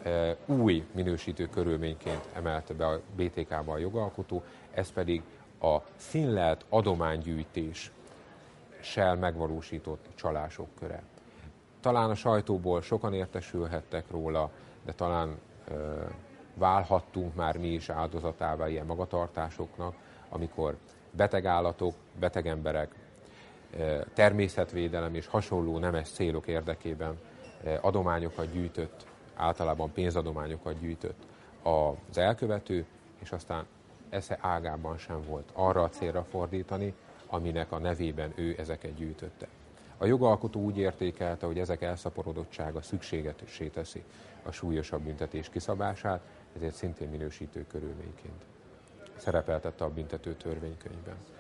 új minősítő körülményként emelte be a BTK-ba a jogalkotó, ez pedig a színlelt adománygyűjtéssel megvalósított csalások köre. Talán a sajtóból sokan értesülhettek róla, de talán válhattunk már mi is áldozatává ilyen magatartásoknak, amikor beteg állatok, beteg emberek, természetvédelem és hasonló nemes célok érdekében adományokat gyűjtött, általában pénzadományokat gyűjtött az elkövető, és aztán esze ágában sem volt arra a célra fordítani, aminek a nevében ő ezeket gyűjtötte. A jogalkotó úgy értékelte, hogy ezek elszaporodottsága szükségesé teszi a súlyosabb büntetés kiszabását, ezért szintén minősítő körülményként szerepeltette a büntető törvénykönyvben.